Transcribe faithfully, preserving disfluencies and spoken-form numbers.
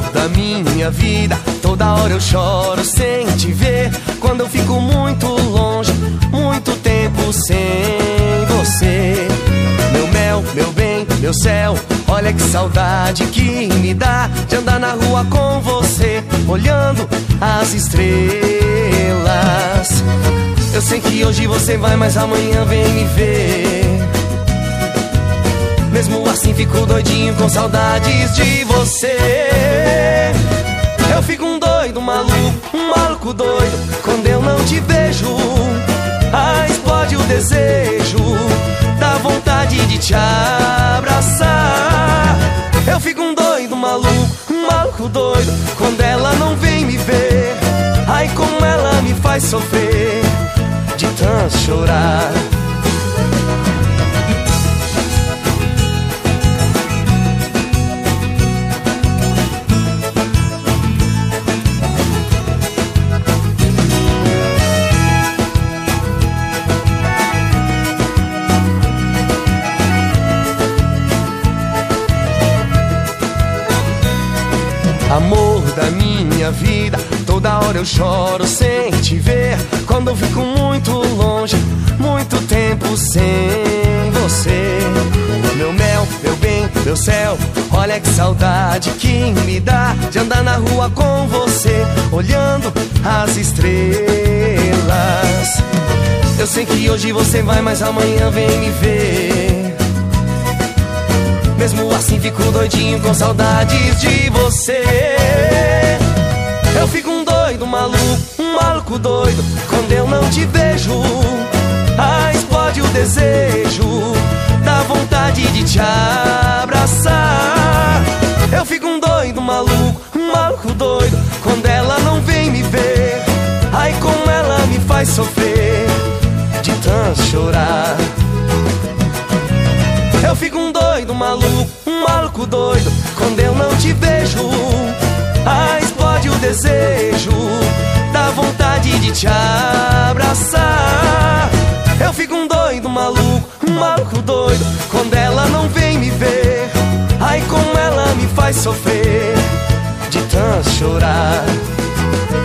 da minha vida, toda hora eu choro sem te ver. Quando eu fico muito longe, muito tempo sem você. Meu mel, meu bem, meu céu, olha que saudade que me dá de andar na rua com você, olhando as estrelas. Eu sei que hoje você vai, mas amanhã vem me ver. Mesmo assim fico doidinho com saudades de você. Eu fico um doido, maluco, um maluco doido quando eu não te vejo. Ah, explode o desejo, dá vontade de te abraçar. Eu fico um doido, maluco, um maluco doido quando ela não vem me ver. Ai, como ela me faz sofrer de tanto chorar. Amor da minha vida, toda hora eu choro sem te ver. Quando eu fico muito longe, muito tempo sem você. Meu mel, meu bem, meu céu, olha que saudade que me dá de andar na rua com você, olhando as estrelas. Eu sei que hoje você vai, mas amanhã vem me ver. Mesmo assim fico doidinho com saudades de você. Eu fico um doido, maluco, um maluco doido quando eu não te vejo. Ah, explode o desejo, dá vontade de te abraçar. Eu fico um doido, maluco, um maluco doido quando ela não vem me ver. Ai, como ela me faz sofrer de tanto chorar. Eu fico um doido, maluco, um maluco doido quando eu não te vejo. Ah, explode o desejo, dá vontade de te abraçar. Eu fico um doido, maluco, um maluco doido quando ela não vem me ver. Ai, como ela me faz sofrer de tanto chorar.